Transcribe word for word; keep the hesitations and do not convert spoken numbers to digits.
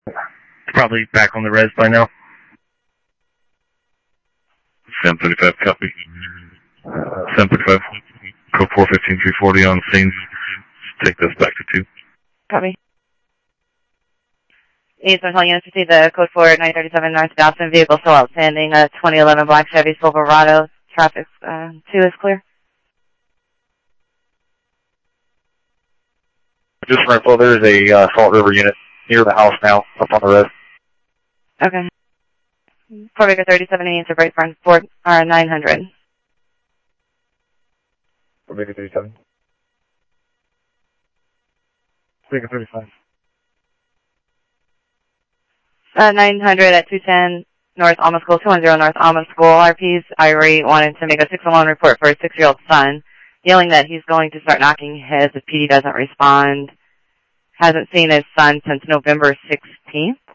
Probably back on the res by now. Sam thirty-five, copy. Uh, Sam thirty-five, code four fifteen three forty on scene. Take this back to two. Copy. East Central Unit fifty, the code for nine thirty-seven North Dobson, vehicle still outstanding, a twenty eleven black Chevy Silverado, traffic uh, two is clear. Just Renfro, there's a uh, Salt River unit near the house now, up on the res. Okay. Fort Baker thirty-seven, answer break front, Fort, uh, nine hundred. Fort Baker thirty-seven. Baker thirty-five. Uh, nine hundred at two ten North Alma School, two ten North Alma School. R P's Irie wanted to make a six one report for his six-year-old son, yelling that he's going to start knocking heads if P D doesn't respond. Hasn't seen his son since November sixteenth.